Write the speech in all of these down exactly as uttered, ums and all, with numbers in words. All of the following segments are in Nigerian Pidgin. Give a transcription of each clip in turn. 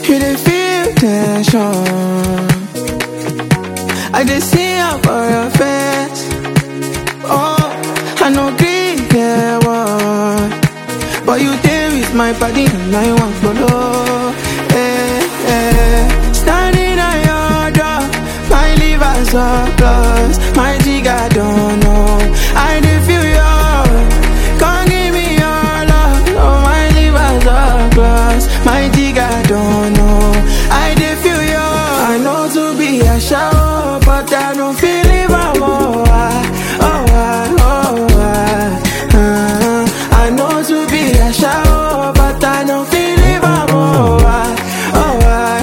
You dey feel tension, I dey see am for your face. Oh, I no gree get one, but you dey with my body and I want follow. Hey, hey. Standing at your door, my liver's up close, my jigger don't know. I dey feel your, come give me your love. Oh, my liver's up close, my jigger don't know. I dey feel your, I know to be a shower, but I don't feel it more. Oh, I, oh, I, uh, I know to be a shower, but I don't feel it more. Oh, I, oh,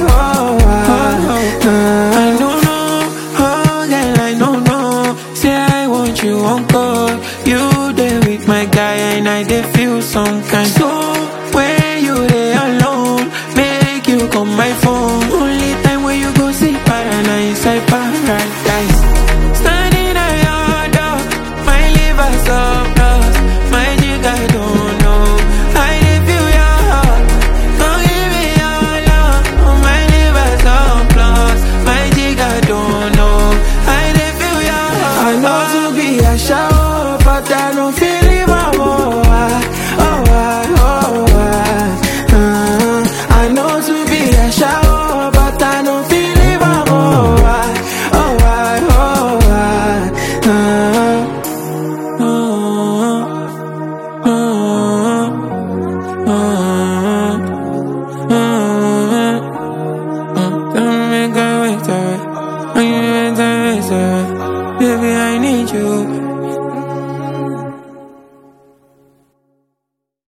I, uh, I don't know, oh, girl, I don't know. Say I want you on call, you there with my guy and I dey feel some kind. So when you there alone, make you call my phone. Only time when you go see paradise, I paradise. Standing at your door, my liver's up close, my jigger don't know. I dey feel your heart, come give me your love. Oh, my liver's up close, my jigger don't know. I dey feel your heart. I know to be a shower, but I don't feel it more. Oh, I, oh, I, uh, I know to be a shower, but I don't feel it more. Oh, I, oh, I, uh, uh, uh, uh, uh, don't make a wait, baby, I need you.